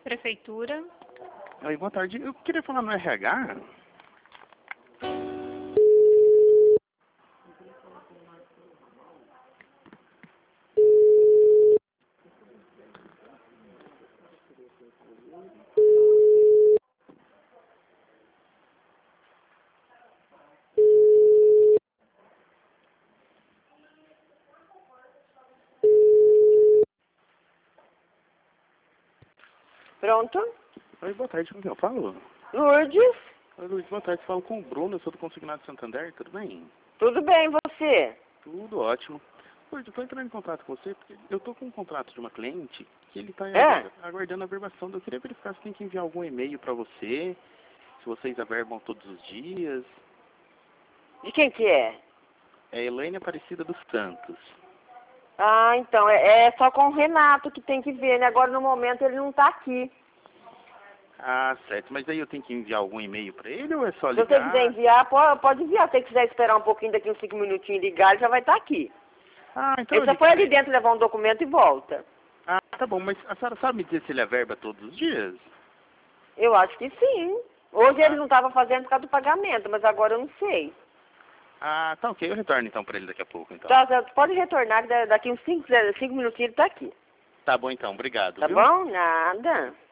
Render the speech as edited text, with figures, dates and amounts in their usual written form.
Prefeitura. Oi, boa tarde. Eu queria falar no RH. Pronto? Oi, boa tarde. Com quem eu falo? Lourdes? Oi, Luiz, boa tarde. Falo com o Bruno, eu sou do Consignado Santander, tudo bem? Tudo bem, você? Tudo ótimo. Luiz, eu tô entrando em contato com você porque eu tô com um contrato de uma cliente que ele tá aguardando a verbação. Eu queria verificar se tem que enviar algum e-mail pra você, se vocês averbam todos os dias. De quem que é? É Elaine Aparecida dos Santos. Ah, então, é só com o Renato que tem que ver, né? Agora, no momento, ele não tá aqui. Ah, certo. Mas aí eu tenho que enviar algum e-mail pra ele ou é só Se você quiser ligar? enviar, pode enviar. Se você quiser esperar um pouquinho, daqui uns 5 minutinhos e ligar, ele já vai estar aqui. Ah, então Ele eu só ligo foi pra ali ele. dentro levar um documento e volta. Ah, tá bom. Mas a senhora sabe me dizer se ele averba todos os dias? Eu acho que sim. Hoje ele Ah, não estava fazendo por causa do pagamento, mas agora eu não sei. ah, tá ok. Eu retorno então pra ele daqui a pouco, então. Tá, pode retornar, que daqui uns 5 minutinhos ele está aqui. Tá bom então. Obrigado, Tá viu? bom? Nada.